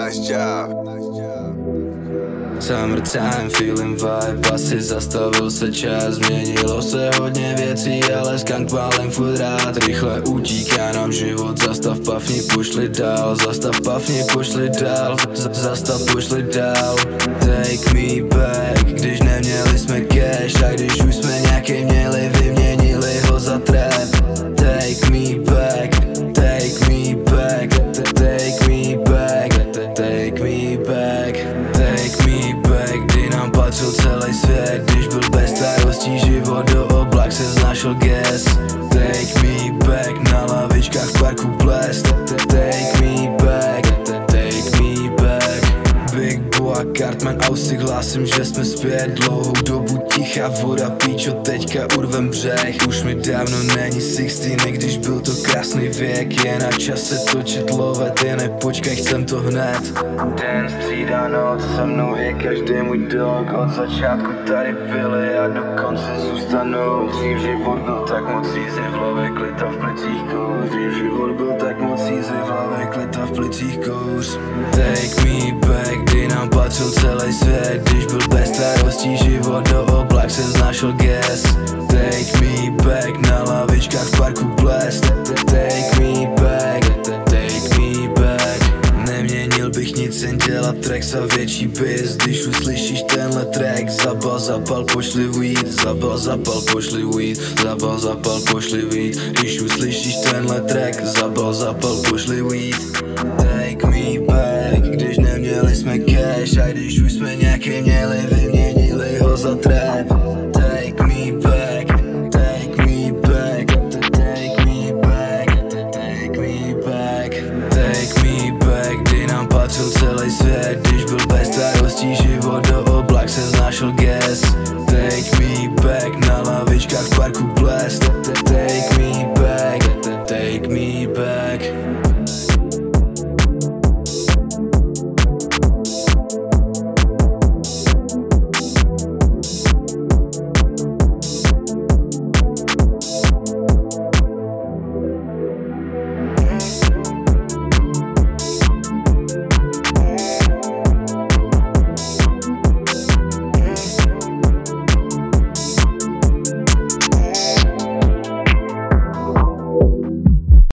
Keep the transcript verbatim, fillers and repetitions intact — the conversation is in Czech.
Nice job. Summertime, feeling vibe, asi zastavil se čas. Změnilo se hodně věcí, ale skunk pálem furt rád. Rychle utíká nám život, zastav, pafni, pošli dál. Zastav, pafni, pošli dál, Z- zastav, pošli dál. Take me back, když neměli jsme cash, a když už jsme nějaký měli, vyměnili ho za trap. Take me back, take me back, take me back, take me back, take me back, kdy nám patřil celý svět, když byl bez starostí, život do oblak se znášel gas. Take me back, na lavičkách v parku blast. Take me back, take me back. Big Boa, Cartman, Ausik, hlásím, že jsme zpět. Dlouhou dobu tichá voda, píčo, teďka urvem břeh. Už mi dávno není šestnáct, když byl to krásný věk. Je na čase točit lovet, je nepočkej, chcem to hned. Den střídá noc, se mnou je každý můj dog. Od začátku tady byli a do konce zůstanou. Dřív život byl tak moc easy, v hlavě klita v plicích kouř. Dřív život byl tak moc easy, v hlavě klita v plicích kouř. Take me back, kdy nám patřil celý svět, když byl bez starostí, život do oblak se znášel gas. Take me back, na lavičkách v parku blast. Take me back, take me back. Neměnil bych nic, jen dělat tracks a větší biz. Když uslyšíš tenhle track, zabal, zapal, pošli weed. Zabal, zapal, pošli weed. Zabal, zapal, pošli weed. Když uslyšíš tenhle track, zabal, zapal, pošli weed. Take me back, když neměli jsme cash, a když už jsme nějaký měli, vyměnili ho za trap.